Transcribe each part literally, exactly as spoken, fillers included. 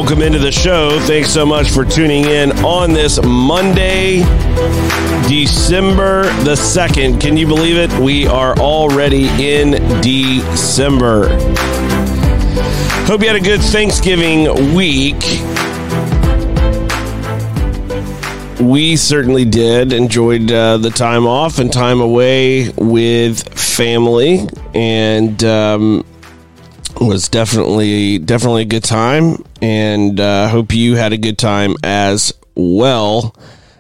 welcome into the show. Thanks so much for tuning in on this Monday, December the second. Can you believe it? We are already in December. Hope you had a good Thanksgiving week. We certainly did. Enjoyed uh, the time off and time away with family, and um, was definitely definitely a good time. And uh, hope you had a good time as well.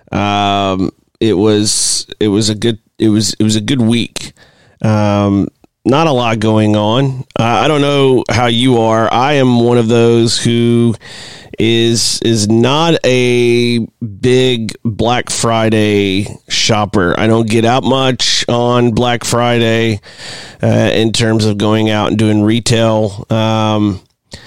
Um, it was it was a good it was it was a good week. Um, not a lot going on. Uh, I don't know how you are. I am one of those who is is not a big Black Friday shopper. I don't get out much on Black Friday uh, in terms of going out and doing retail. Um,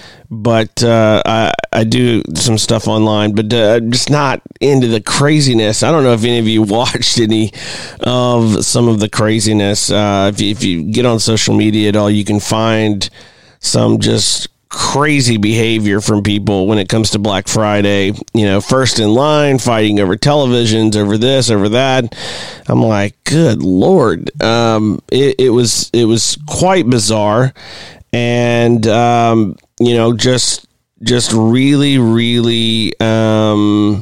but uh, I, I do some stuff online, but uh, just not into the craziness. I don't know if any of you watched any of some of the craziness. Uh, if you, if you get on social media at all, you can find some just crazy behavior from people when it comes to Black Friday. You know, first in line, fighting over televisions, over this, over that. I'm like, good Lord. Um, it, it was it was quite bizarre, and um, you know, just just really, really, um,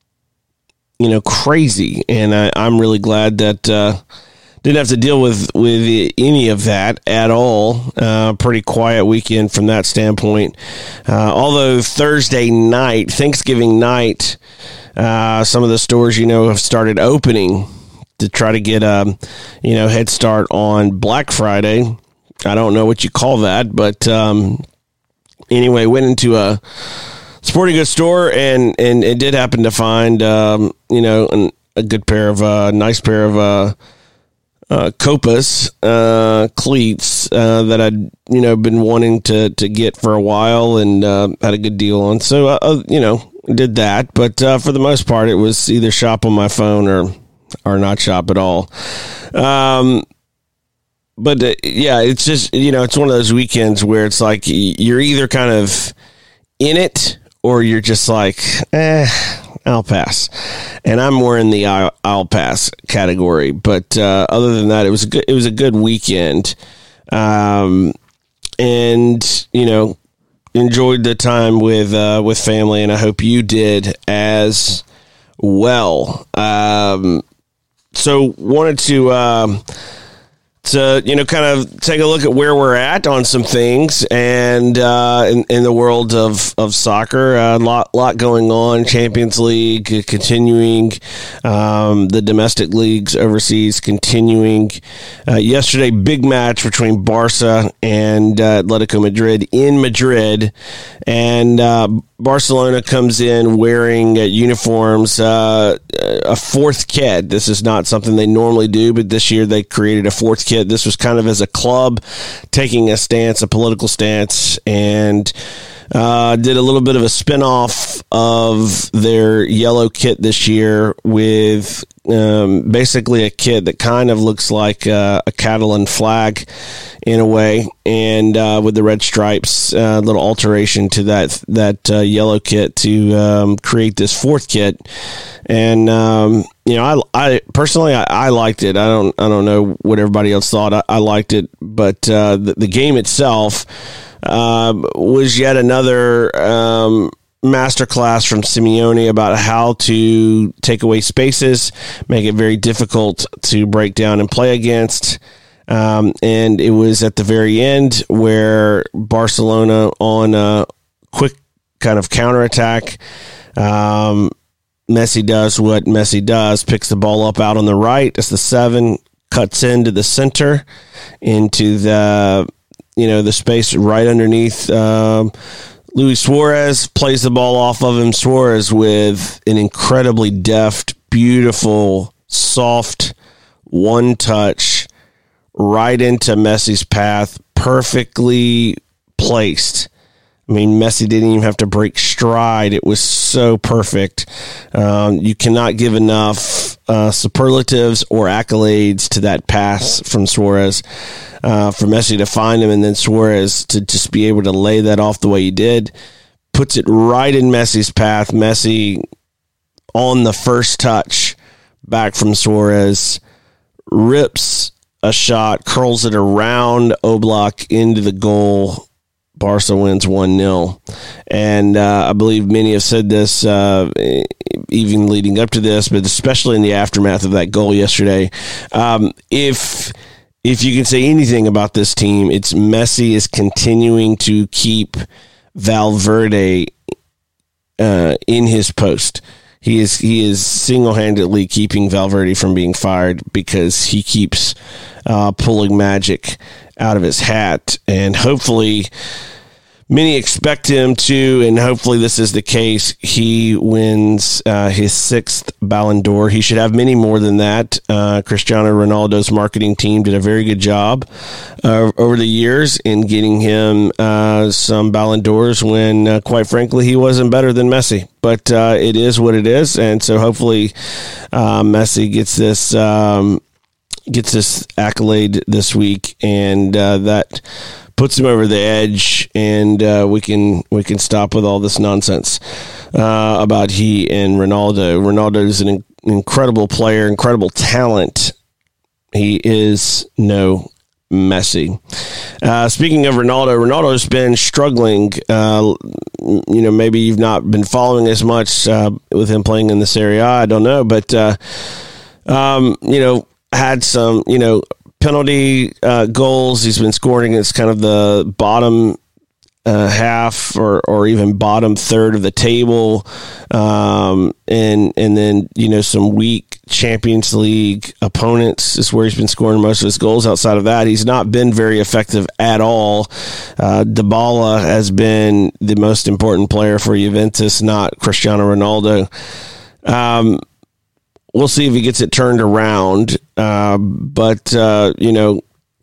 you know, crazy. And I, I'm really glad that uh, didn't have to deal with, with any of that at all. Uh, pretty quiet weekend from that standpoint. Uh, although Thursday night, Thanksgiving night, uh, some of the stores, you know, have started opening to try to get a, you know, head start on Black Friday. I don't know what you call that, but um, anyway, went into a sporting goods store and, and it did happen to find, um, you know, an, a good pair of, uh, nice pair of, uh, Uh, Copas uh, cleats uh, that I'd you know been wanting to, to get for a while, and uh, had a good deal on. So uh, you know did that, but uh, for the most part, it was either shop on my phone or or not shop at all. Um, but uh, yeah, it's just you know it's one of those weekends where it's like you're either kind of in it or you're just like, eh, I'll pass. And I'm more in the I'll, I'll pass category. But uh, other than that, it was a good, it was a good weekend. Um, and, you know, enjoyed the time with, uh, with family, and I hope you did as well. Um, so wanted to, um, to, you know, kind of take a look at where we're at on some things, and uh, in, in the world of, of soccer, a lot, lot going on. Champions League continuing, um, the domestic leagues overseas continuing. Uh, yesterday, big match between Barca and uh, Atletico Madrid in Madrid, and uh, Barcelona comes in wearing uh, uniforms, uh, a fourth kit. This is not something they normally do, but this year they created a fourth kit. This was kind of as a club taking a stance, a political stance, and uh, did a little bit of a spinoff of their yellow kit this year with um, basically a kit that kind of looks like uh, a Catalan flag in a way, and uh, with the red stripes, a uh, little alteration to that that uh, yellow kit to um, create this fourth kit. And um, you know, I, I personally I, I liked it. I don't I don't know what everybody else thought. I, I liked it, but uh, the, the game itself uh, was yet another um, masterclass from Simeone about how to take away spaces, make it very difficult to break down and play against. Um, and it was at the very end where Barcelona, on a quick kind of counterattack, um, Messi does what Messi does, picks the ball up out on the right. It's the seven, cuts into the center, into the, you know, the space right underneath um, Luis Suarez, plays the ball off of him. Suarez with an incredibly deft, beautiful, soft one touch right into Messi's path, perfectly placed. I mean, Messi didn't even have to break stride. It was so perfect. Um, you cannot give enough uh, superlatives or accolades to that pass from Suarez, uh, for Messi to find him, and then Suarez to just be able to lay that off the way he did. puts it right in Messi's path. Messi on the first touch back from Suarez, rips a shot, curls it around Oblak into the goal. Barca wins one nil. And uh, I believe many have said this uh, even leading up to this, but especially in the aftermath of that goal yesterday. Um, if if you can say anything about this team, it's Messi is continuing to keep Valverde uh, in his post. He is he is single-handedly keeping Valverde from being fired because he keeps uh, pulling magic out of his hat. And hopefully, many expect him to, and hopefully this is the case, he wins uh, his sixth Ballon d'Or. He should have many more than that. Uh, Cristiano Ronaldo's marketing team did a very good job uh, over the years in getting him uh, some Ballon d'Ors when, uh, quite frankly, he wasn't better than Messi. But uh, it is what it is, and so hopefully uh, Messi gets this um, gets this accolade this week, and uh, that puts him over the edge, and uh, we can we can stop with all this nonsense uh, about he and Ronaldo. Ronaldo is an in- incredible player, incredible talent. He is no Messi. Uh, speaking of Ronaldo, Ronaldo's been struggling. Uh, you know, maybe you've not been following as much uh, with him playing in the Serie A. I don't know, but uh, um, you know, had some you know. penalty uh, goals. He's been scoring against kind of the bottom uh, half or, or even bottom third of the table. Um, and and then, you know, some weak Champions League opponents is where he's been scoring most of his goals. Outside of that, he's not been very effective at all. Uh, Dybala has been the most important player for Juventus, not Cristiano Ronaldo. Um, We'll see if he gets it turned around. Uh, but, uh, you know,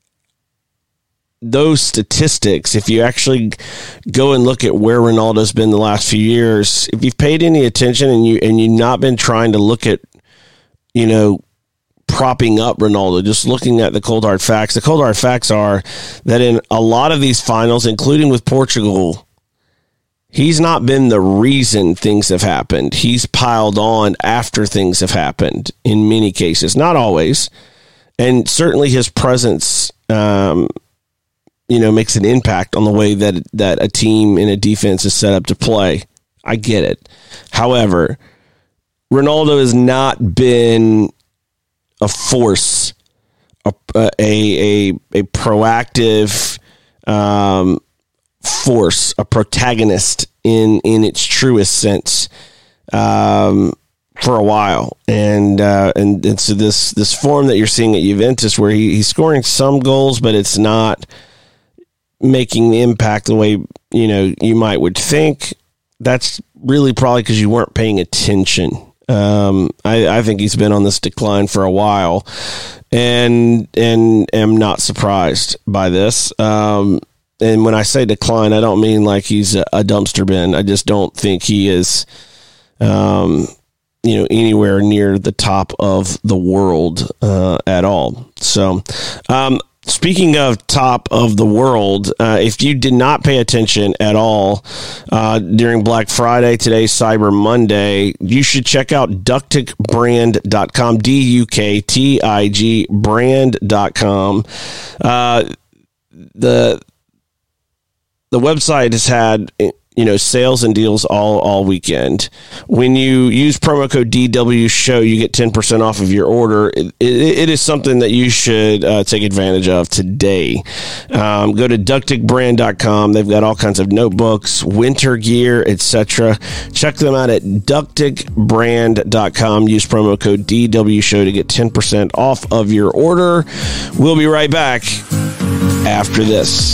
those statistics, if you actually go and look at where Ronaldo's been the last few years, if you've paid any attention and, you, and you've not been trying to look at, you know, propping up Ronaldo, just looking at the cold hard facts, the cold hard facts are that in a lot of these finals, including with Portugal, he's not been the reason things have happened. He's piled on after things have happened in many cases, not always. And certainly his presence, um, you know, makes an impact on the way that, that a team and a defense is set up to play. I get it. However, Ronaldo has not been a force, a, a, a, a proactive, um, force, a protagonist in in its truest sense um, for a while, and uh, and and so this this form that you're seeing at Juventus, where he, he's scoring some goals, but it's not making the impact the way you know you might would think. That's really probably because you weren't paying attention. Um, I, I think he's been on this decline for a while, and and am not surprised by this. Um, And when I say decline, I don't mean like he's a, a dumpster bin. I just don't think he is, um, you know, anywhere near the top of the world uh, at all. So, um, speaking of top of the world, uh, if you did not pay attention at all uh, during Black Friday, today's Cyber Monday, you should check out ductig brand dot com, D U K T I G brand dot com. Uh, the The website has had, you know, sales and deals all, all weekend. When you use promo code D W show, you get ten percent off of your order. It, it, it is something that you should uh, take advantage of today. Um, go to ductig brand dot com. They've got all kinds of notebooks, winter gear, et cetera. Check them out at ductig brand dot com. Use promo code D W show to get ten percent off of your order. We'll be right back after this.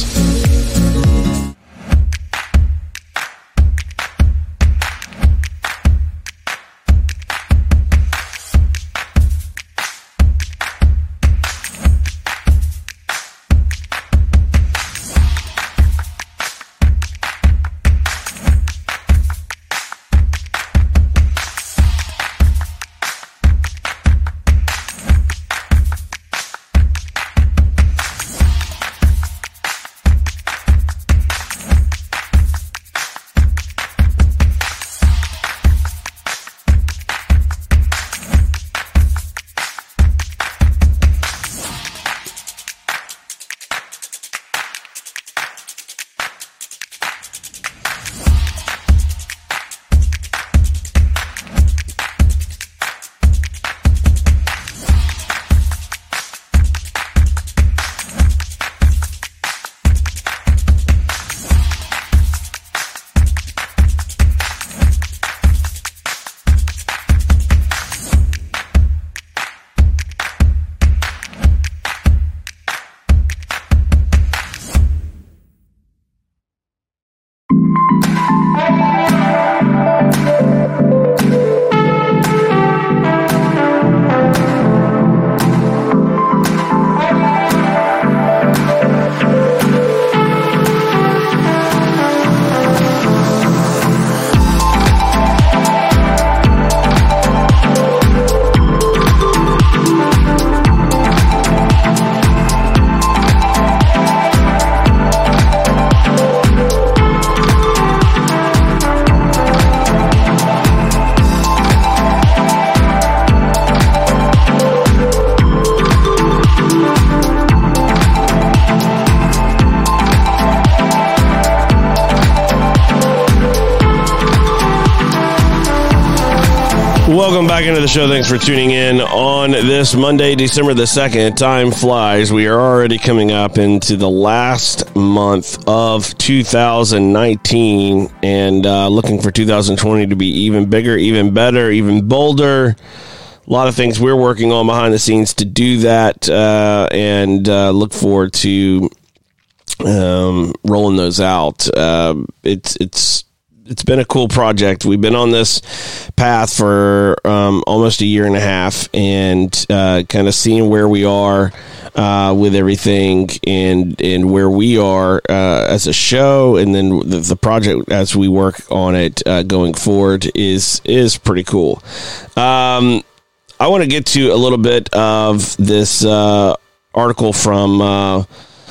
Welcome back into the show. Thanks for tuning in on this Monday, December the second. Time flies. We are already coming up into the last month of two thousand nineteen and uh, looking for two thousand twenty to be even bigger, even better, even bolder. A lot of things we're working on behind the scenes to do that, uh, and uh, look forward to um, rolling those out. Uh, it's it's it's been a cool project. We've been on this path for um, almost a year and a half, and uh, kind of seeing where we are uh, with everything, and and where we are uh, as a show, and then the, the project as we work on it uh, going forward is is pretty cool. Um, I want to get to a little bit of this uh, article from uh,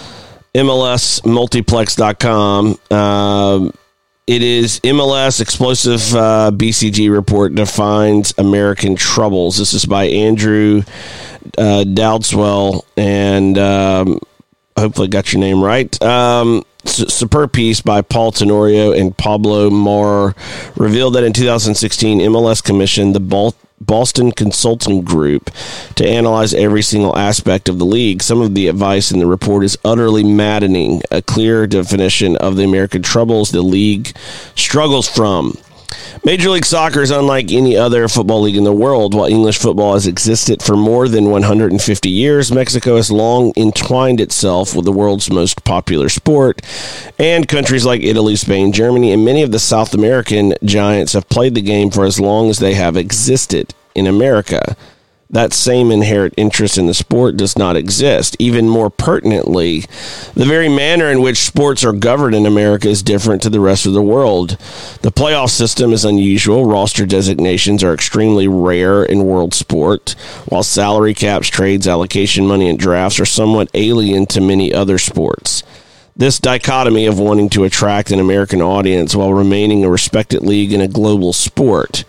M L S multiplex dot com. Uh, it is M L S Explosive uh, B C G Report Defines American Troubles. This is by Andrew uh, Dowdeswell, and um, hopefully got your name right. Um, superb piece by Paul Tenorio and Pablo Maurer revealed that in two thousand sixteen, M L S commissioned the Bal- Boston Consulting Group to analyze every single aspect of the league. Some of the advice in the report is utterly maddening, a clear definition of the American troubles the league struggles from. Major League Soccer is unlike any other football league in the world. While English football has existed for more than one hundred fifty years, Mexico has long entwined itself with the world's most popular sport, and countries like Italy, Spain, Germany, and many of the South American giants have played the game for as long as they have existed in America. That same inherent interest in the sport does not exist. Even more pertinently, the very manner in which sports are governed in America is different to the rest of the world. The playoff system is unusual. Roster designations are extremely rare in world sport, while salary caps, trades, allocation money, and drafts are somewhat alien to many other sports. This dichotomy of wanting to attract an American audience while remaining a respected league in a global sport,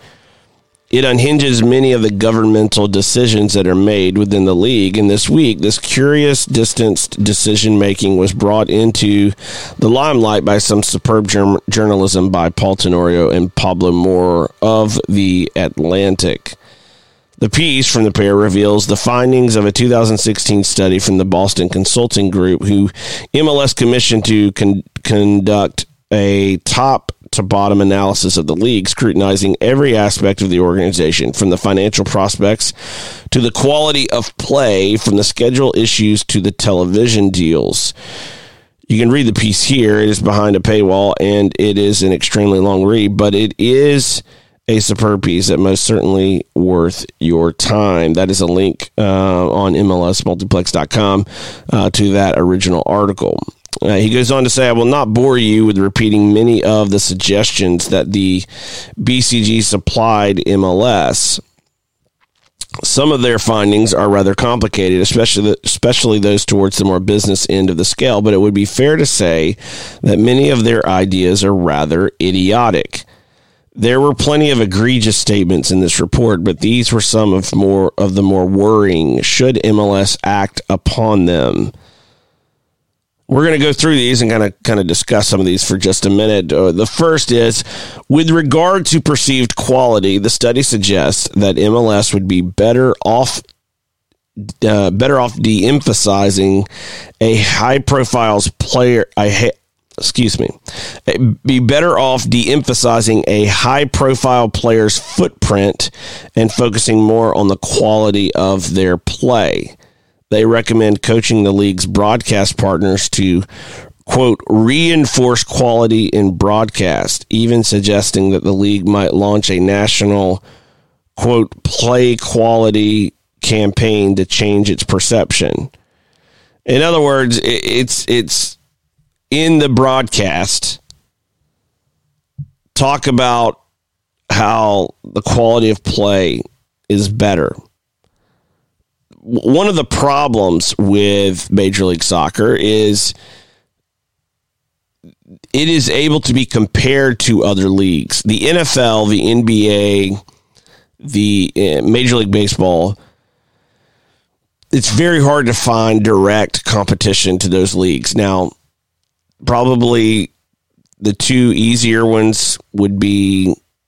it unhinges many of the governmental decisions that are made within the league. And this week, this curious, distanced decision-making was brought into the limelight by some superb germ- journalism by Paul Tenorio and Pablo Maurer of The Atlantic. The piece from the pair reveals the findings of a two thousand sixteen study from the Boston Consulting Group, who M L S commissioned to con- conduct a top to bottom analysis of the league, scrutinizing every aspect of the organization, from the financial prospects to the quality of play, from the schedule issues to the television deals. You can read the piece here. It is behind a paywall, and it is an extremely long read, but it is a superb piece that most certainly worth your time. That is a link uh, on M L S multiplex dot com uh, to that original article. Uh, he goes on to say, I will not bore you with repeating many of the suggestions that the B C G supplied M L S. Some of their findings are rather complicated, especially especially those towards the more business end of the scale, but it would be fair to say that many of their ideas are rather idiotic. There were plenty of egregious statements in this report, but these were some of more of the more worrying. Should M L S act upon them? We're going to go through these and kind of kind of discuss some of these for just a minute. Uh, the first is, with regard to perceived quality, the study suggests that M L S would be better off uh, better off de-emphasizing a high-profile player. I ha- excuse me, be better off de-emphasizing a high-profile player's footprint and focusing more on the quality of their play. They recommend coaching the league's broadcast partners to, quote, reinforce quality in broadcast, even suggesting that the league might launch a national, quote, play quality campaign to change its perception. In other words, it's it's in the broadcast, talk about how the quality of play is better. One of the problems with Major League Soccer is it is able to be compared to other leagues. The N F L, the N B A, the Major League Baseball, it's very hard to find direct competition to those leagues. Now, probably the two easier ones would be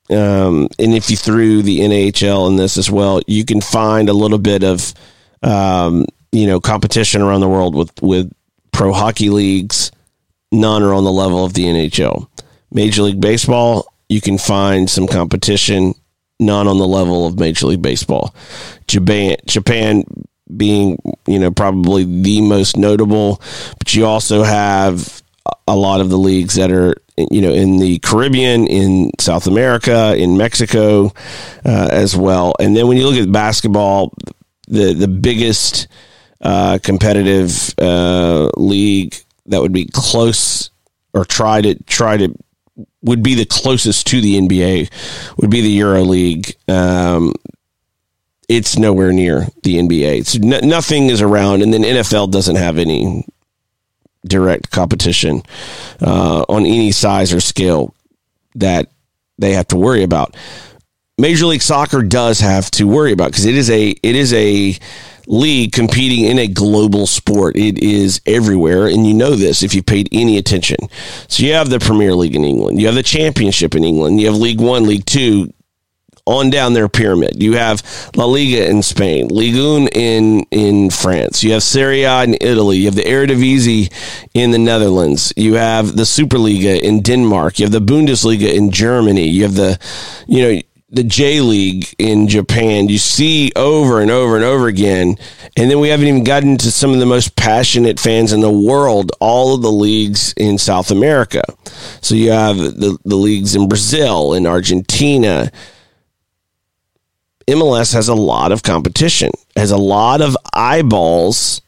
um, and if you threw the N H L in this as well, you can find a little bit of, um, you know, competition around the world with, with pro hockey leagues. None are on the level of the N H L. Major League Baseball, you can find some competition, none on the level of Major League Baseball. Japan, Japan being, you know, probably the most notable, but you also have a lot of the leagues that are, you know, in the Caribbean, in South America, in Mexico uh, as well. And then when you look at basketball, the the biggest uh, competitive uh, league that would be close or try to try to would be the closest to the N B A would be the Euro League. Um, it's nowhere near the N B A. It's n- nothing is around, and then N F L doesn't have any direct competition uh, on any size or scale that they have to worry about. Major League Soccer does have to worry about because it is a it is a league competing in a global sport. It is everywhere, and you know this if you paid any attention. So you have the Premier League in England, you have the Championship in England, you have League One, League Two, on down their pyramid. You have La Liga in Spain, Ligue one in, in France. You have Serie A in Italy. You have the Eredivisie in the Netherlands. You have the Superliga in Denmark. You have the Bundesliga in Germany. You have the, you know, the J League in Japan. You see over and over and over again. And then we haven't even gotten to some of the most passionate fans in the world, all of the leagues in South America. So you have the, the leagues in Brazil, in Argentina. M L S has a lot of competition, has a lot of eyeballs,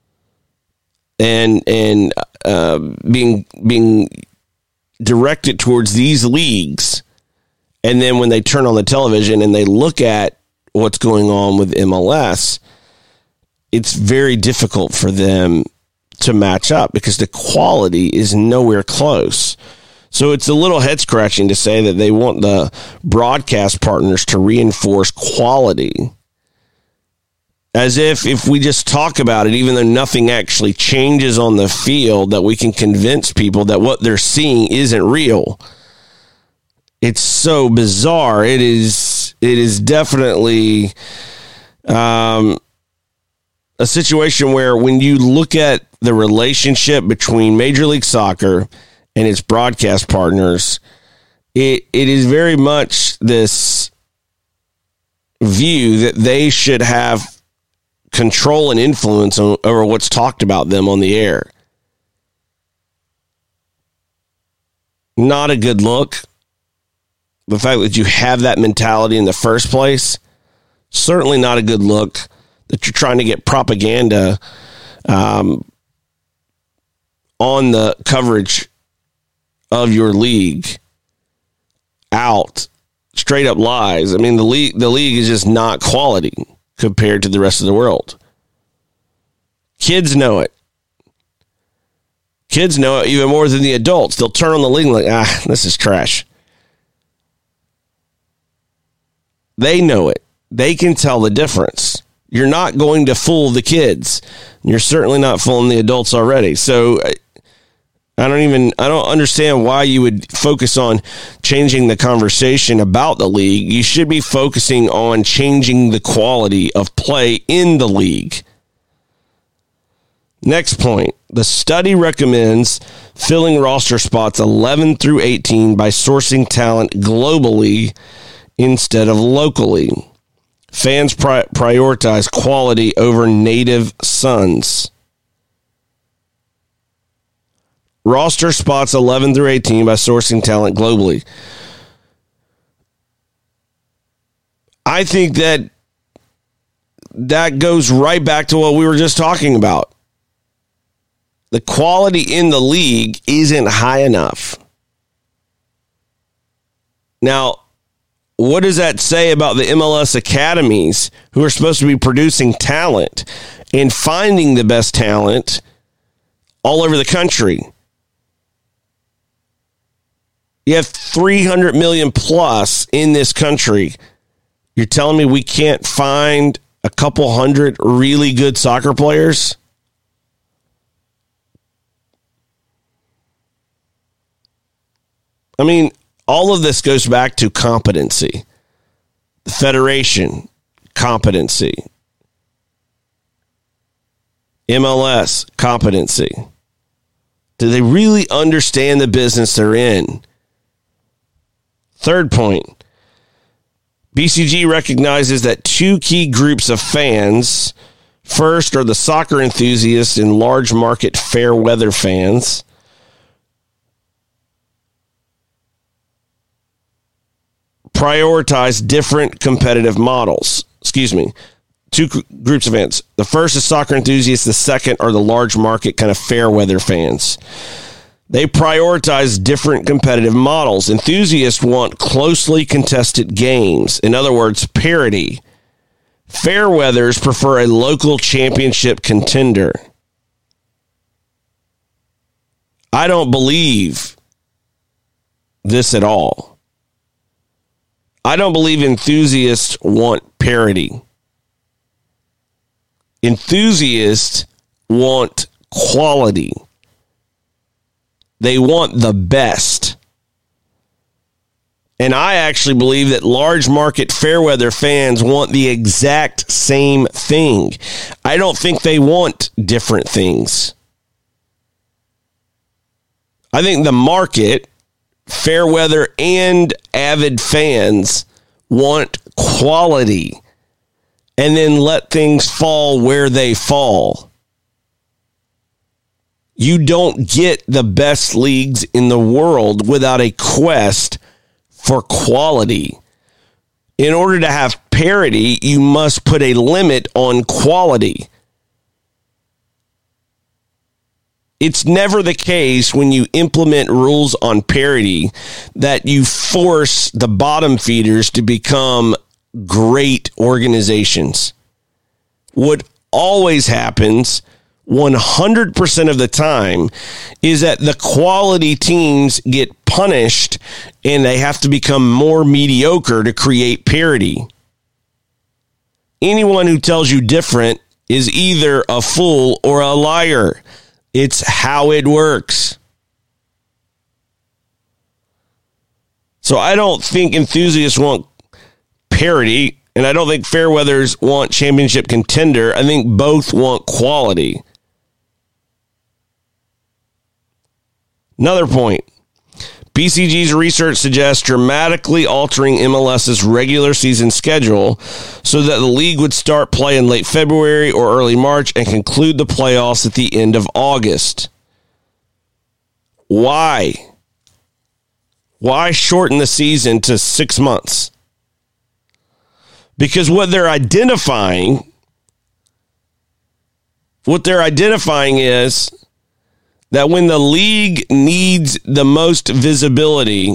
and and uh, being being directed towards these leagues. And then when they turn on the television and they look at what's going on with M L S, it's very difficult for them to match up because the quality is nowhere close. So it's a little head scratching to say that they want the broadcast partners to reinforce quality, as if if we just talk about it, even though nothing actually changes on the field, that we can convince people that what they're seeing isn't real. It's so bizarre. It is. It is definitely um, a situation where when you look at the relationship between Major League Soccer and its broadcast partners, it it is very much this view that they should have control and influence on, over what's talked about them on the air. Not a good look. The fact that you have that mentality in the first place, certainly not a good look. That you're trying to get propaganda um, on the coverage of your league out, straight up lies. I mean, the league the league is just not quality compared to the rest of the world. Kids know it. Kids know it even more than the adults. They'll turn on the league and like, ah, this is trash. They know it. They can tell the difference. You're not going to fool the kids. You're certainly not fooling the adults already. So I don't even, I don't understand why you would focus on changing the conversation about the league. You should be focusing on changing the quality of play in the league. Next point. The study recommends filling roster spots eleven through eighteen by sourcing talent globally instead of locally. Fans pri- prioritize quality over native sons. Roster spots eleven through eighteen by sourcing talent globally. I think that that goes right back to what we were just talking about. The quality in the league isn't high enough. Now, what does that say about the M L S academies who are supposed to be producing talent and finding the best talent all over the country? You have three hundred million plus in this country. You're telling me we can't find a couple hundred really good soccer players? I mean, all of this goes back to competency. The federation, competency. M L S, competency. Do they really understand the business they're in? Third point, B C G recognizes that two key groups of fans, first are the soccer enthusiasts and large market fair weather fans. Prioritize different competitive models. Excuse me. Two groups of fans. The first is soccer enthusiasts. The second are the large market kind of fair weather fans. They prioritize different competitive models. Enthusiasts want closely contested games. In other words, parity. Fair weathers prefer a local championship contender. I don't believe this at all. I don't believe enthusiasts want parity. Enthusiasts want quality. They want the best. And I actually believe that large market fair weather fans want the exact same thing. I don't think they want different things. I think the market, fair weather and avid fans, want quality. And then let things fall where they fall. You don't get the best leagues in the world without a quest for quality. In order to have parity, you must put a limit on quality. It's never the case when you implement rules on parity that you force the bottom feeders to become great organizations. What always happens one hundred percent of the time is that the quality teams get punished and they have to become more mediocre to create parity. Anyone who tells you different is either a fool or a liar. It's how it works. So I don't think enthusiasts want parity, and I don't think fairweathers want championship contender. I think both want quality. Another point. B C G's research suggests dramatically altering MLS's regular season schedule so that the league would start play in late February or early March and conclude the playoffs at the end of August. Why? Why shorten the season to six months? Because what they're identifying, what they're identifying is that when the league needs the most visibility,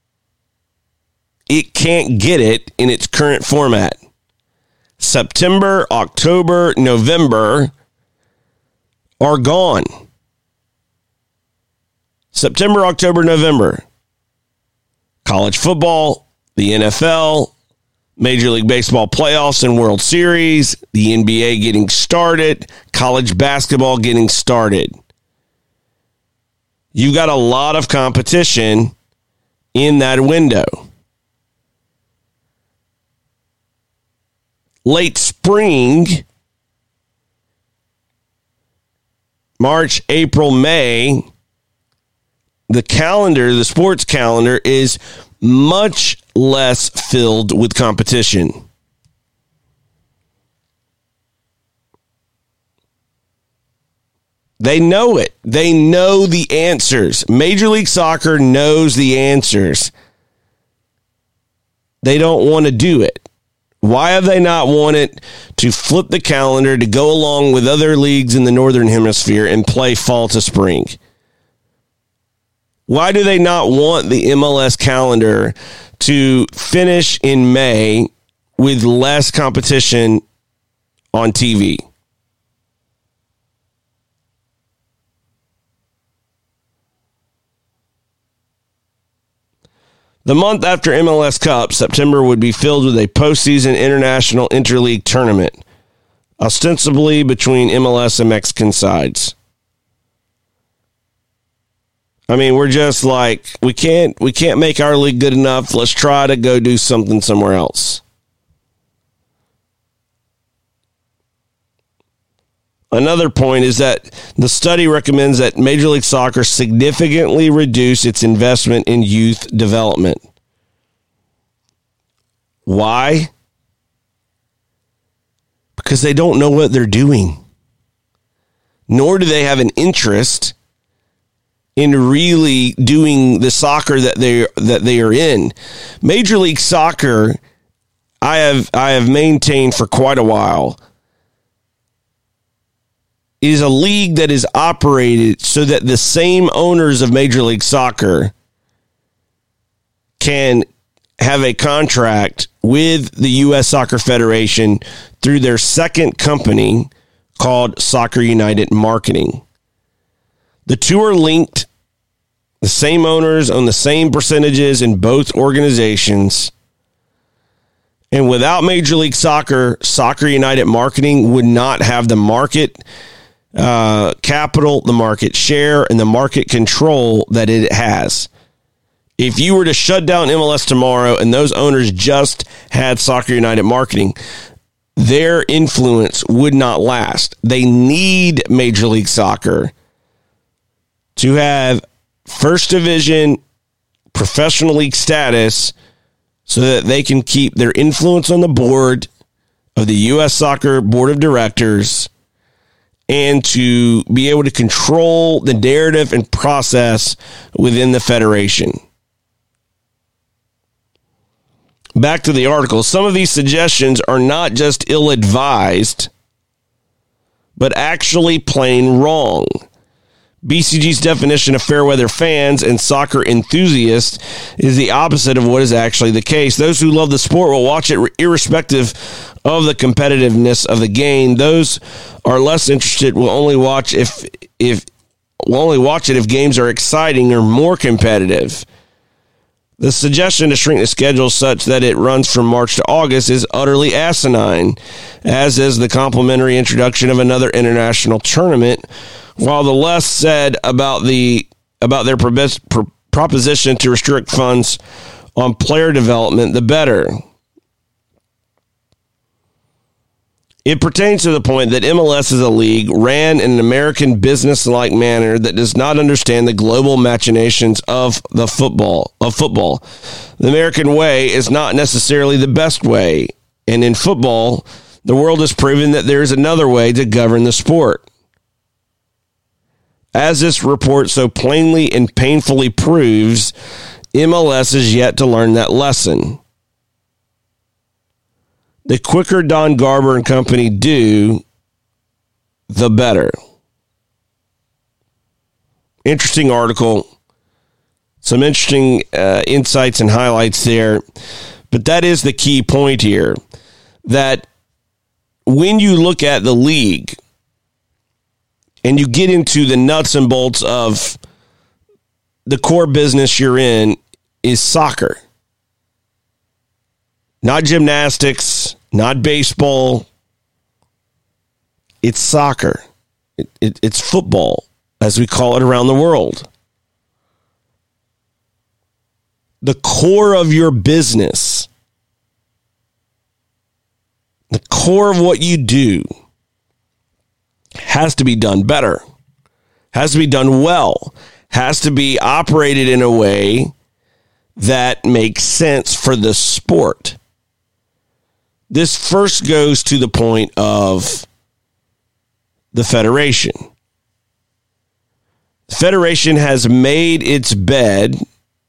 it can't get it in its current format. September, October, November are gone. September, October, November. College football, the N F L, Major League Baseball playoffs and World Series, the N B A getting started, college basketball getting started. You got a lot of competition in that window. Late spring, March, April, May, the calendar, the sports calendar is much less filled with competition. They know it. They know the answers. Major League Soccer knows the answers. They don't want to do it. Why have they not wanted to flip the calendar to go along with other leagues in the Northern Hemisphere and play fall to spring? Why do they not want the M L S calendar to finish in May with less competition on T V? The month after M L S Cup, September, would be filled with a postseason international interleague tournament, ostensibly between M L S and Mexican sides. I mean, we're just like, we can't we can't make our league good enough. Let's try to go do something somewhere else. Another point is that the study recommends that Major League Soccer significantly reduce its investment in youth development. Why? Because they don't know what they're doing. Nor do they have an interest in really doing the soccer that they that they are in. Major League Soccer, I have I have maintained for quite a while, is a league that is operated so that the same owners of Major League Soccer can have a contract with the U S Soccer Federation through their second company called Soccer United Marketing. The two are linked. The same owners own the same percentages in both organizations. And without Major League Soccer, Soccer United Marketing would not have the market uh, capital, the market share, and the market control that it has. If you were to shut down M L S tomorrow and those owners just had Soccer United Marketing, their influence would not last. They need Major League Soccer to have first division professional league status so that they can keep their influence on the board of the U S Soccer Board of Directors and to be able to control the narrative and process within the federation. Back to the article. Some of these suggestions are not just ill-advised, but actually plain wrong. B C G's definition of fair weather fans and soccer enthusiasts is the opposite of what is actually the case. Those who love the sport will watch it irrespective of the competitiveness of the game. Those are less interested will only watch if if will only watch it if games are exciting or more competitive. The suggestion to shrink the schedule such that it runs from March to August is utterly asinine, as is the complimentary introduction of another international tournament. While the less said about the about their pro- proposition to restrict funds on player development, the better. It pertains to the point that M L S is a league ran in an American business-like manner that does not understand the global machinations of the football of football. The American way is not necessarily the best way, and in football, the world has proven that there is another way to govern the sport. As this report so plainly and painfully proves, M L S is yet to learn that lesson. The quicker Don Garber and company do, the better. Interesting article. Some interesting uh, insights and highlights there. But that is the key point here. That when you look at the league and you get into the nuts and bolts of the core business you're in is soccer. Not gymnastics, not baseball. It's soccer. It, it, it's football, as we call it around the world. The core of your business, the core of what you do, has to be done better, has to be done well, has to be operated in a way that makes sense for the sport. This first goes to the point of the federation. The federation has made its bed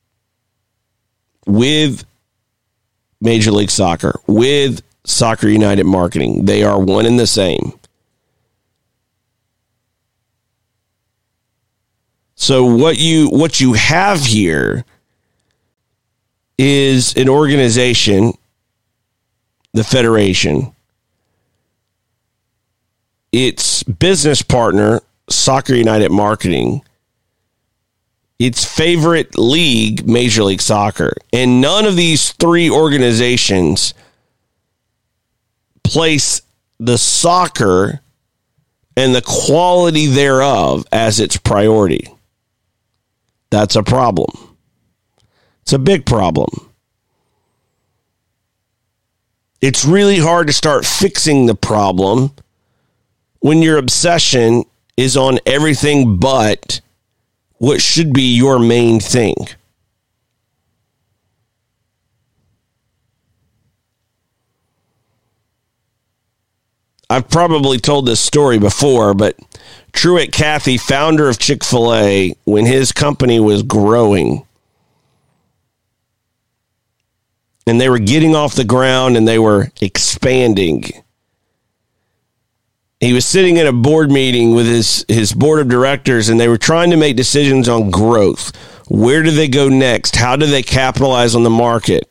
with Major League Soccer, with Soccer United Marketing. They are one and the same. So what you what you have here is an organization, the federation, its business partner, Soccer United Marketing, its favorite league, Major League Soccer. And none of these three organizations place the soccer and the quality thereof as its priority. That's a problem. It's a big problem. It's really hard to start fixing the problem when your obsession is on everything but what should be your main thing. I've probably told this story before, but Truett Cathy, founder of Chick-fil-A, when his company was growing and they were getting off the ground and they were expanding, he was sitting in a board meeting with his, his board of directors, and they were trying to make decisions on growth. Where do they go next? How do they capitalize on the market?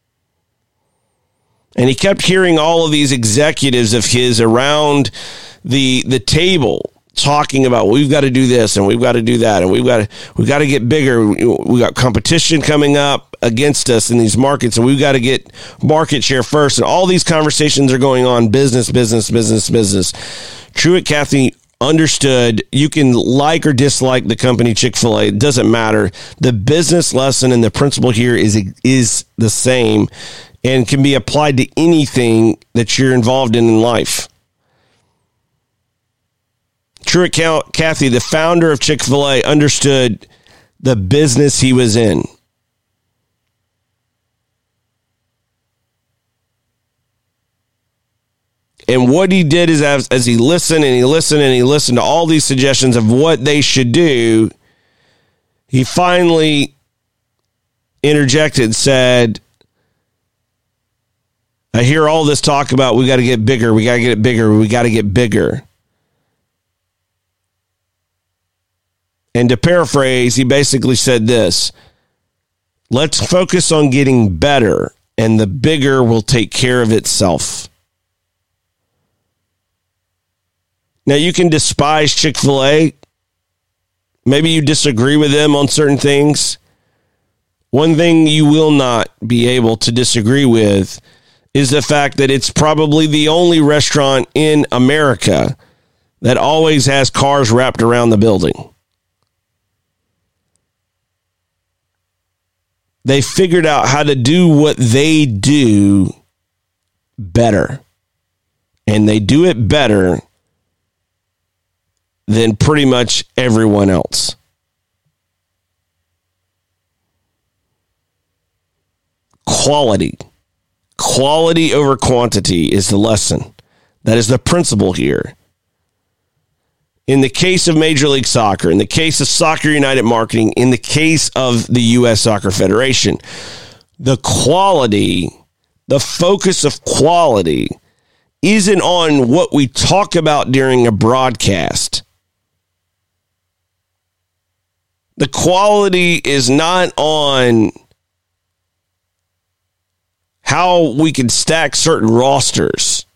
And he kept hearing all of these executives of his around the the table talking about, well, we've got to do this and we've got to do that and we've got to we've got to get bigger. We got competition coming up against us in these markets, and we've got to get market share first. And all these conversations are going on: business, business, business, business. Truett Cathy understood you can like or dislike the company Chick-fil-A. It doesn't matter. The business lesson and the principle here is is the same and can be applied to anything that you're involved in in life. Truett Cathy, the founder of Chick-fil-A, understood the business he was in. And what he did is as, as he listened and he listened and he listened to all these suggestions of what they should do, he finally interjected, said, I hear all this talk about we got to get bigger, we got to get it bigger, we got to get bigger. And to paraphrase, he basically said this: let's focus on getting better, and the bigger will take care of itself. Now, you can despise Chick-fil-A. Maybe you disagree with them on certain things. One thing you will not be able to disagree with is the fact that it's probably the only restaurant in America that always has cars wrapped around the building. They figured out how to do what they do better. And they do it better than pretty much everyone else. Quality. Quality over quantity is the lesson. That is the principle here. In the case of Major League Soccer, in the case of Soccer United Marketing, in the case of the U S Soccer Federation, the quality, the focus of quality isn't on what we talk about during a broadcast. The quality is not on how we can stack certain rosters.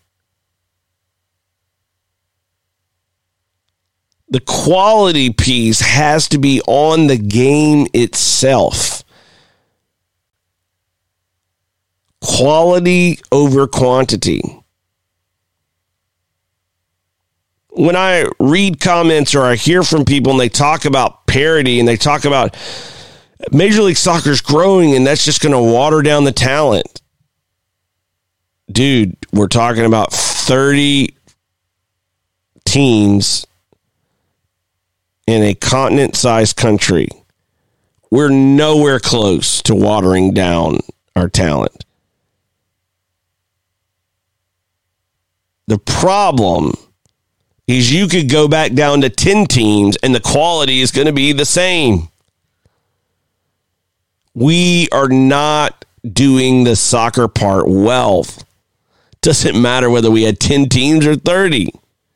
The quality piece has to be on the game itself. Quality over quantity. When I read comments or I hear from people and they talk about parity and they talk about Major League Soccer's growing and that's just going to water down the talent. Dude, we're talking about thirty teams in a continent-sized country. We're nowhere close to watering down our talent. The problem is you could go back down to ten teams and the quality is going to be the same. We are not doing the soccer part well. Doesn't matter whether we had ten teams or thirty.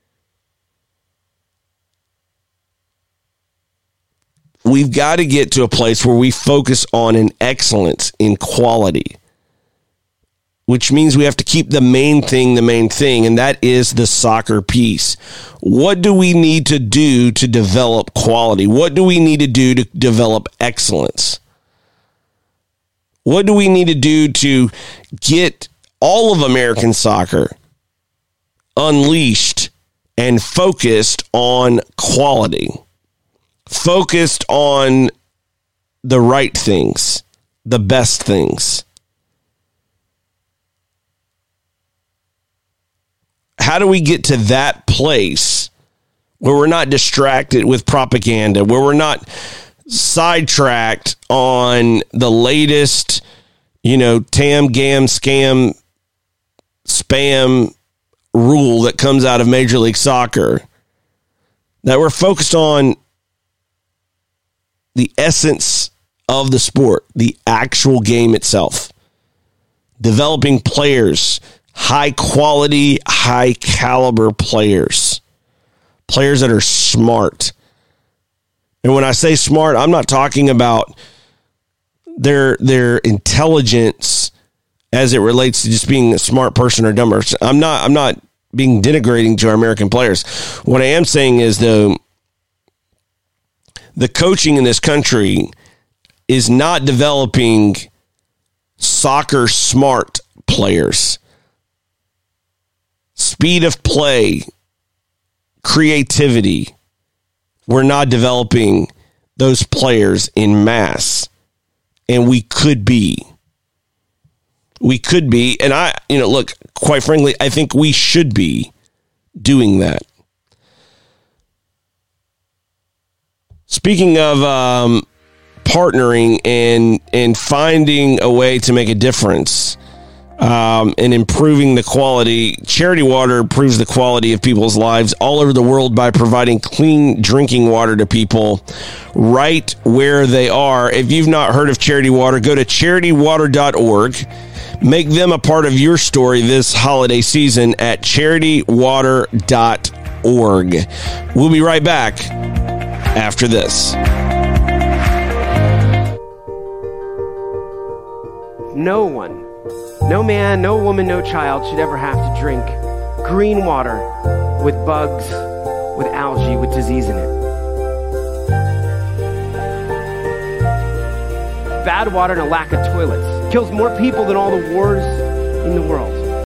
We've got to get to a place where we focus on an excellence in quality, which means we have to keep the main thing the main thing, and that is the soccer piece. What do we need to do to develop quality? What do we need to do to develop excellence? What do we need to do to get all of American soccer unleashed and focused on quality? Focused on the right things, the best things. How do we get to that place where we're not distracted with propaganda, where we're not sidetracked on the latest, you know, tam, gam, scam, spam rule that comes out of Major League Soccer, that we're focused on the essence of the sport, the actual game itself, developing players, high quality, high caliber players, players that are smart. And when I say smart, I'm not talking about their their intelligence as it relates to just being a smart person or dumb person. I'm not I'm not being denigrating to our American players. What I am saying is, though, the coaching in this country is not developing soccer smart players. Speed of play, creativity. We're not developing those players in mass. And we could be. We could be. And I, you know, look, quite frankly, I think we should be doing that. Speaking of um, partnering and and finding a way to make a difference um, and improving the quality, Charity Water improves the quality of people's lives all over the world by providing clean drinking water to people right where they are. If you've not heard of Charity Water, go to charity water dot org. Make them a part of your story this holiday season at charity water dot org. We'll be right back after this. No one, no man, no woman, no child should ever have to drink green water with bugs, with algae, with disease in it. Bad water and a lack of toilets kills more people than all the wars in the world.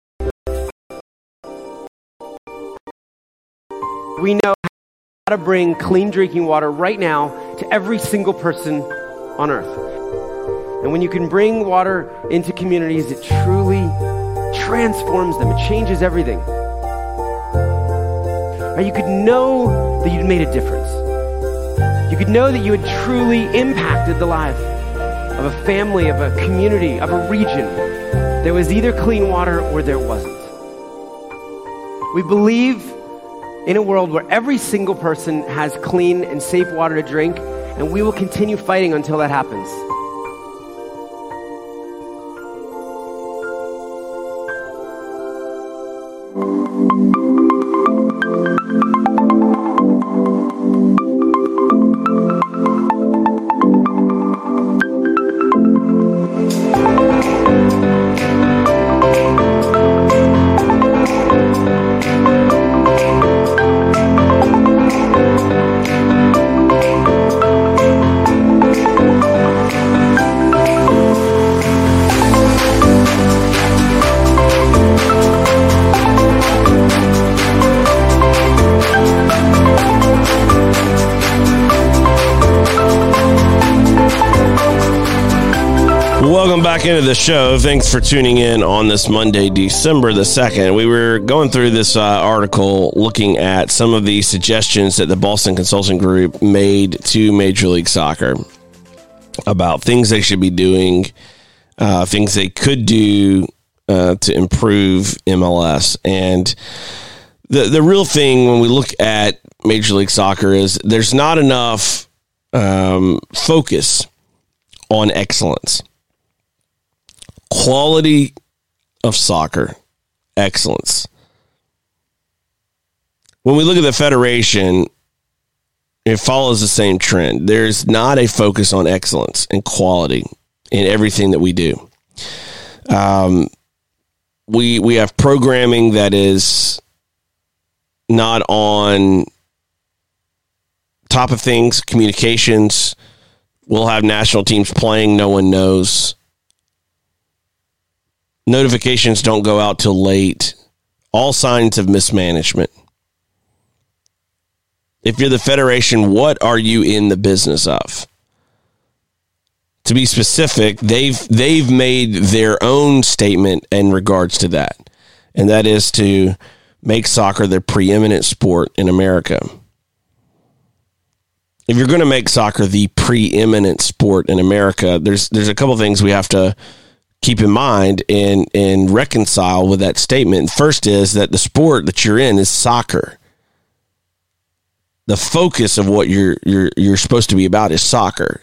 We know how to bring clean drinking water right now to every single person on earth. And when you can bring water into communities, it truly transforms them. It changes everything. Or you could know that you'd made a difference. You could know that you had truly impacted the life of a family, of a community, of a region. There was either clean water or there wasn't. We believe in a world where every single person has clean and safe water to drink, and we will continue fighting until that happens. Welcome back into the show. Thanks for tuning in on this Monday, December the second. We were going through this uh, article looking at some of the suggestions that the Boston Consulting Group made to Major League Soccer about things they should be doing, uh, things they could do uh, to improve M L S. And the, the real thing when we look at Major League Soccer is there's not enough um, focus on excellence. Quality of soccer, excellence. When we look at the federation, it follows the same trend. There's not a focus on excellence and quality in everything that we do. Um, we we have programming that is not on top of things, communications. We'll have national teams playing, no one knows. Notifications don't go out till late. All signs of mismanagement. If you're the federation, what are you in the business of? to be specific, they've they've made their own statement in regards to that, and that is to make soccer the preeminent sport in America. If you're going to make soccer the preeminent sport in America, there's there's a couple of things we have to keep in mind and and reconcile with that statement. First is that the sport that you're in is soccer. The focus of what you're you're you're supposed to be about is soccer.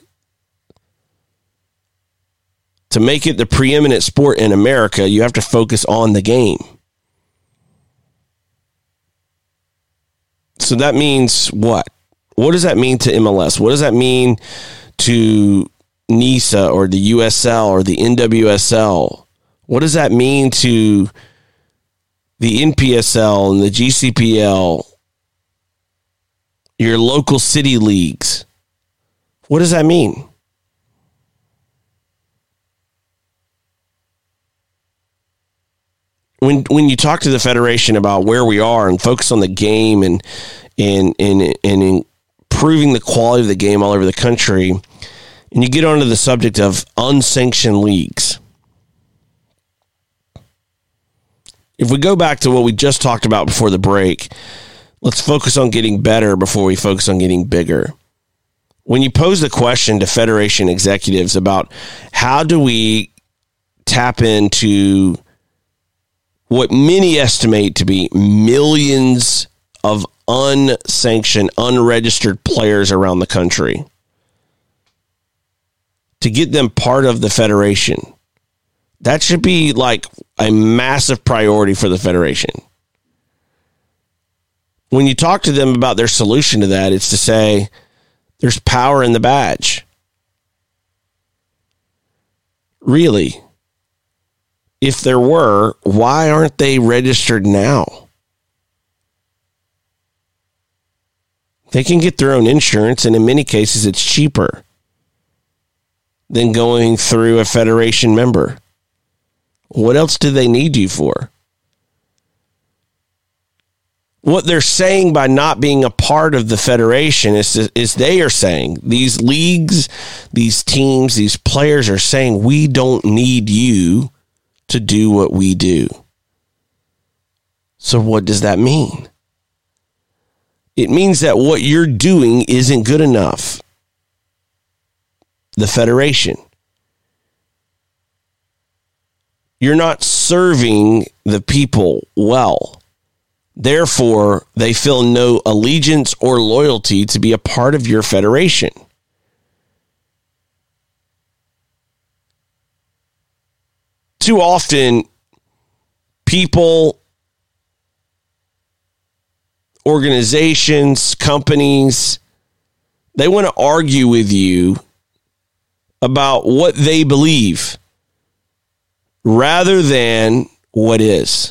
To make it the preeminent sport in America, you have to focus on the game. So that means what? What does that mean to M L S? What does that mean to NISA or the U S L or the N W S L? What does that mean to the N P S L and the G C P L? Your local city leagues? What does that mean? When when you talk to the Federation about where we are and focus on the game and and and and improving the quality of the game all over the country, and you get onto the subject of unsanctioned leagues. If we go back to what we just talked about before the break, let's focus on getting better before we focus on getting bigger. When you pose the question to Federation executives about how do we tap into what many estimate to be millions of unsanctioned, unregistered players around the country, to get them part of the Federation, that should be like a massive priority for the Federation. When you talk to them about their solution to that, it's to say there's power in the badge. Really? If there were, why aren't they registered now? They can get their own insurance, and in many cases, it's cheaper than going through a Federation member. What else do they need you for? What they're saying by not being a part of the Federation is, is they are saying, these leagues, these teams, these players are saying, we don't need you to do what we do. So what does that mean? It means that what you're doing isn't good enough. The Federation. You're not serving the people well. Therefore, they feel no allegiance or loyalty to be a part of your federation. Too often, people, organizations, companies, they want to argue with you about what they believe rather than what is.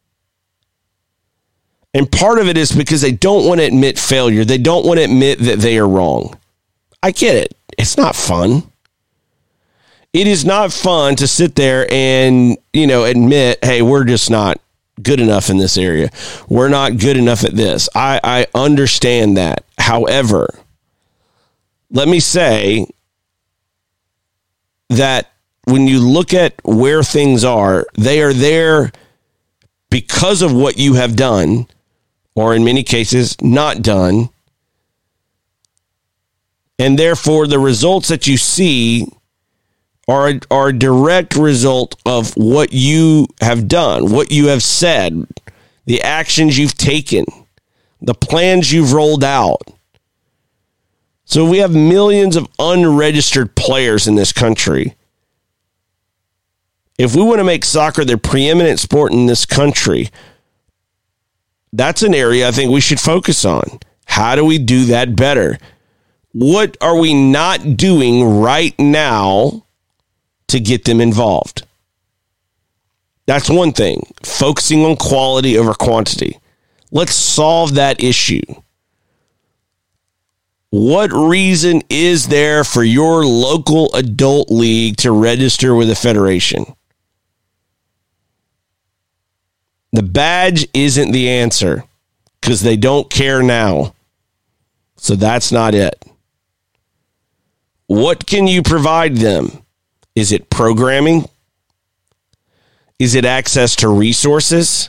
And part of it is because they don't want to admit failure. They don't want to admit that they are wrong. I get it. It's not fun. It is not fun to sit there and, you know, admit, hey, we're just not good enough in this area. We're not good enough at this. I, I understand that. However, let me say that when you look at where things are, they are there because of what you have done, or in many cases, not done. And therefore, the results that you see are, are a direct result of what you have done, what you have said, the actions you've taken, the plans you've rolled out. So we have millions of unregistered players in this country. If we want to make soccer the preeminent sport in this country, that's an area I think we should focus on. How do we do that better? What are we not doing right now to get them involved? That's one thing. Focusing on quality over quantity. Let's solve that issue. What reason is there for your local adult league to register with a federation? The badge isn't the answer because they don't care now. So that's not it. What can you provide them? Is it programming? Is it access to resources?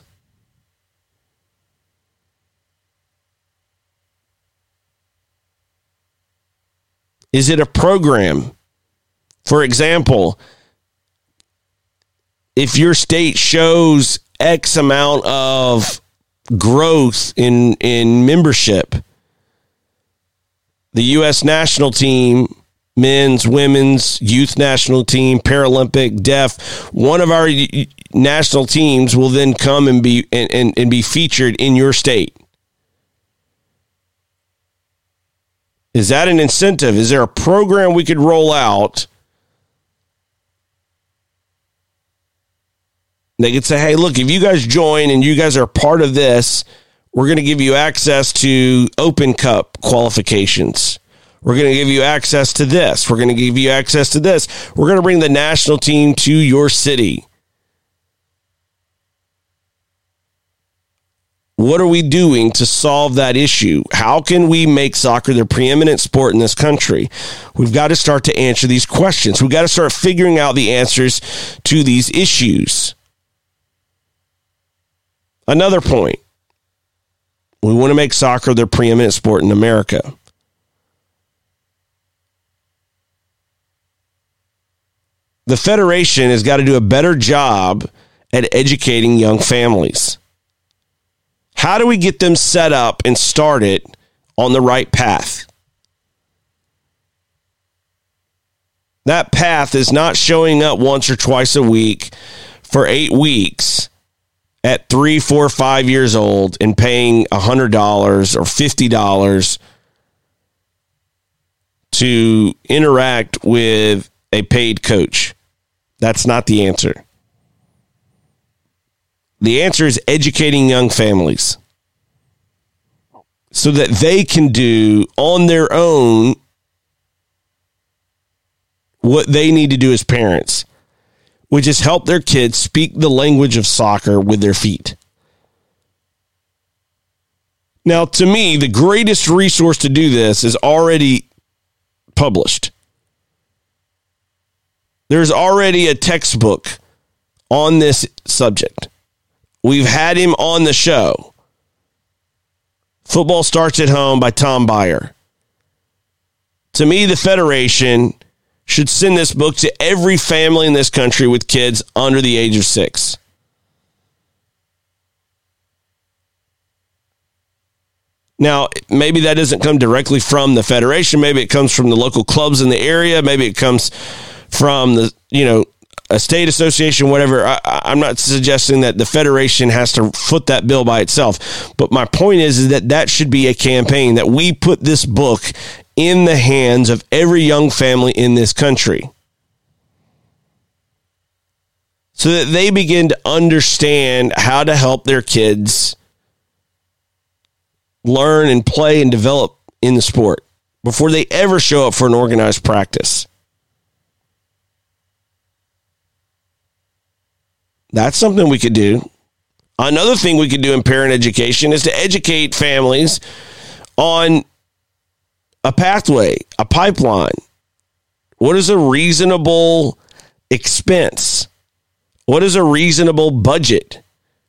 Is it a program? For example, if your state shows X amount of growth in, in membership, the U S national team, men's, women's, youth national team, Paralympic, deaf, one of our national teams will then come and be and, and, and be featured in your state. Is that an incentive? Is there a program we could roll out? They could say, hey, look, if you guys join and you guys are part of this, we're going to give you access to Open Cup qualifications. We're going to give you access to this. We're going to give you access to this. We're going to bring the national team to your city. What are we doing to solve that issue? How can we make soccer the preeminent sport in this country? We've got to start to answer these questions. We've got to start figuring out the answers to these issues. Another point. We want to make soccer the preeminent sport in America. The Federation has got to do a better job at educating young families. How do we get them set up and started on the right path? That path is not showing up once or twice a week for eight weeks at three, four, five years old and paying one hundred dollars or fifty dollars to interact with a paid coach. That's not the answer. The answer is educating young families so that they can do on their own what they need to do as parents, which is help their kids speak the language of soccer with their feet. Now, to me, the greatest resource to do this is already published. There's already a textbook on this subject. We've had him on the show. Football Starts at Home by Tom Byer. To me, the Federation should send this book to every family in this country with kids under the age of six. Now, maybe that doesn't come directly from the Federation. Maybe it comes from the local clubs in the area. Maybe it comes from the, you know, a state association, whatever. I, I'm not suggesting that the Federation has to foot that bill by itself. But my point is, is that that should be a campaign, that we put this book in the hands of every young family in this country so that they begin to understand how to help their kids learn and play and develop in the sport before they ever show up for an organized practice. That's something we could do. Another thing we could do in parent education is to educate families on a pathway, a pipeline. What is a reasonable expense? What is a reasonable budget?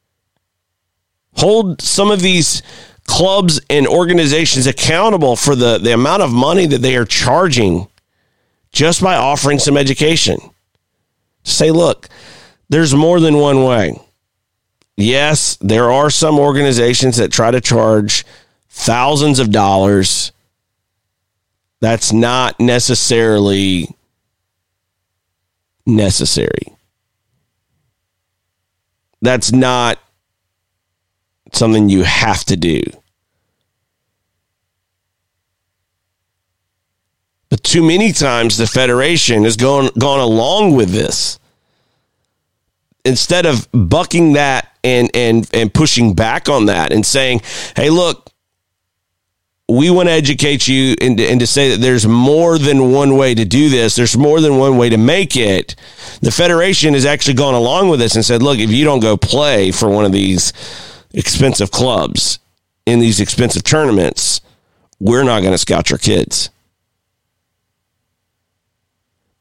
Hold some of these clubs and organizations accountable for the, the amount of money that they are charging just by offering some education. Say, look, there's more than one way. Yes, there are some organizations that try to charge thousands of dollars. That's not necessarily necessary. That's not something you have to do. But too many times the Federation has gone, gone along with this. Instead of bucking that and, and, and pushing back on that and saying, hey, look, we want to educate you and, and to say that there's more than one way to do this. There's more than one way to make it. The Federation has actually gone along with this and said, look, if you don't go play for one of these expensive clubs in these expensive tournaments, we're not going to scout your kids.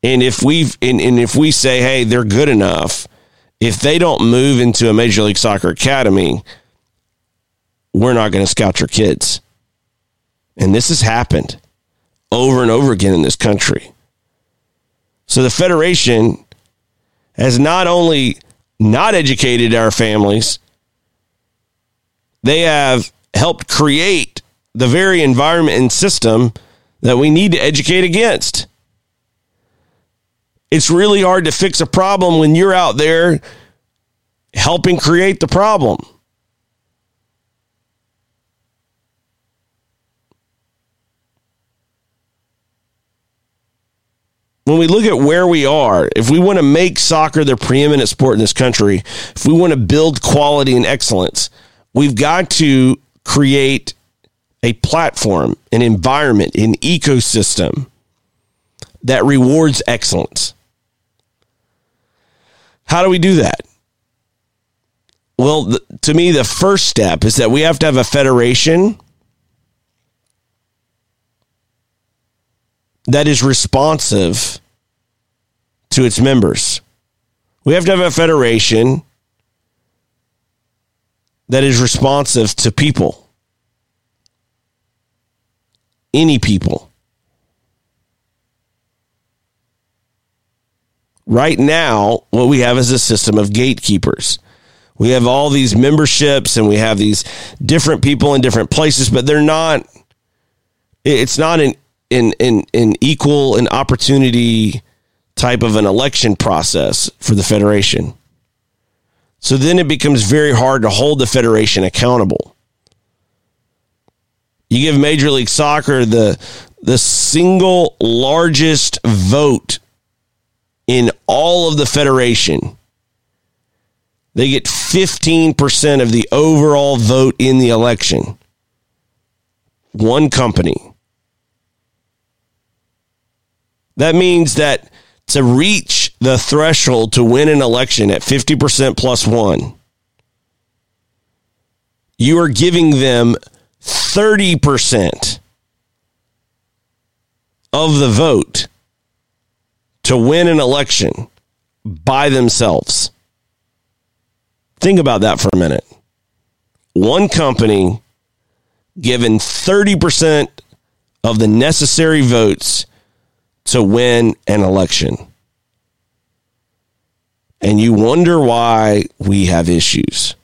And if we've and, and if we say, hey, they're good enough, if they don't move into a Major League Soccer academy, we're not going to scout your kids. And this has happened over and over again in this country. So the Federation has not only not educated our families, they have helped create the very environment and system that we need to educate against. It's really hard to fix a problem when you're out there helping create the problem. When we look at where we are, if we want to make soccer the preeminent sport in this country, if we want to build quality and excellence, we've got to create a platform, an environment, an ecosystem that rewards excellence. How do we do that? Well, the, to me, the first step is that we have to have a federation that is responsive to its members. We have to have a federation that is responsive to people. Any people. Right now, what we have is a system of gatekeepers. We have all these memberships and we have these different people in different places, but they're not, it's not an in in an equal and opportunity type of an election process for the Federation. So then it becomes very hard to hold the Federation accountable. You give Major League Soccer the the single largest vote in all of the Federation. They get fifteen percent of the overall vote in the election. One company. That means that to reach the threshold to win an election at fifty percent plus one, you are giving them thirty percent of the vote to win an election by themselves. Think about that for a minute. One company given thirty percent of the necessary votes to win an election. And you wonder why we have issues.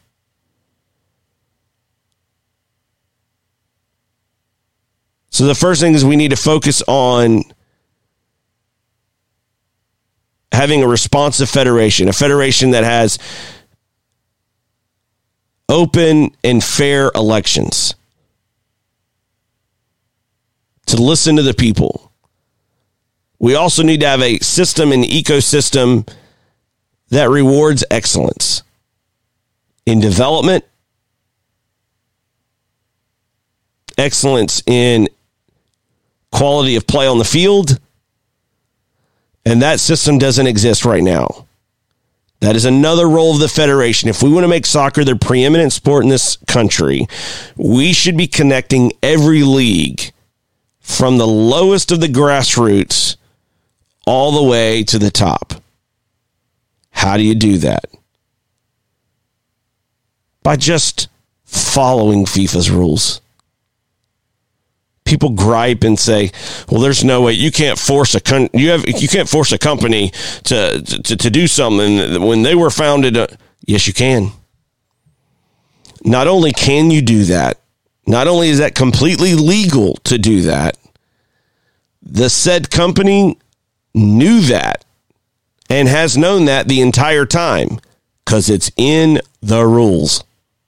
So the first thing is we need to focus on having a responsive federation, a federation that has open and fair elections. To listen to the people. We also need to have a system and ecosystem that rewards excellence in development, excellence in quality of play on the field, and that system doesn't exist right now. That is another role of the Federation. If we want to make soccer the preeminent sport in this country, we should be connecting every league from the lowest of the grassroots all the way to the top. How do you do that? By just following FIFA's rules. People gripe and say, "Well, there's no way you can't force a con- you have you can't force a company to to, to do something when they were founded." Uh, yes, you can. Not only can you do that, not only is that completely legal to do that, the said company knew that and has known that the entire time because it's in the rules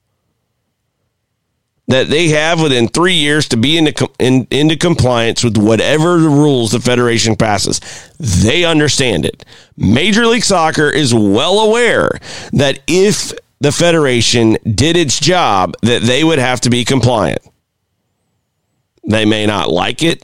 that they have within three years to be into, in, into compliance with whatever the rules the Federation passes. They understand it. Major League Soccer is well aware that if the Federation did its job, that they would have to be compliant. They may not like it,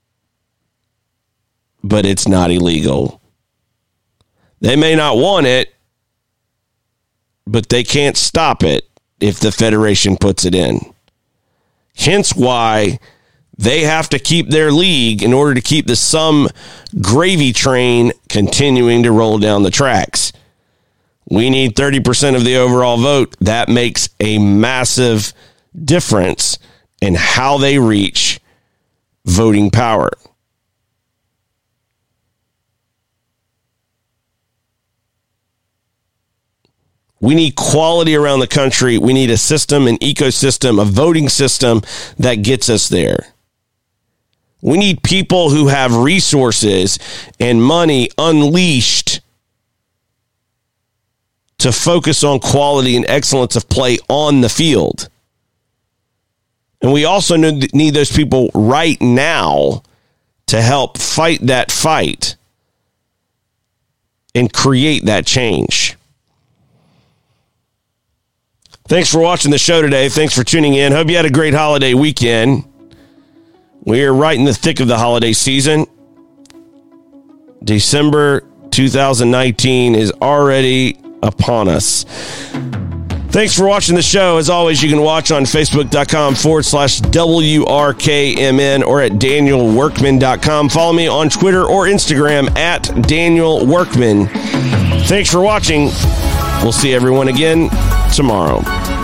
but it's not illegal. They may not want it, but they can't stop it if the Federation puts it in. Hence why They have to keep their league in order to keep the some gravy train continuing to roll down the tracks. We need thirty percent of the overall vote. That makes a massive difference in how they reach voting power. We need quality around the country. We need a system, an ecosystem, a voting system that gets us there. We need people who have resources and money unleashed to focus on quality and excellence of play on the field. And we also need those people right now to help fight that fight and create that change. Thanks for watching the show today. Thanks for tuning in. Hope you had a great holiday weekend. We're right in the thick of the holiday season. December two thousand nineteen is already upon us. Thanks for watching the show. As always, you can watch on Facebook.com forward slash W R K M N or at Daniel Workman dot com. Follow me on Twitter or Instagram at Daniel Workman. Thanks for watching. We'll see everyone again tomorrow.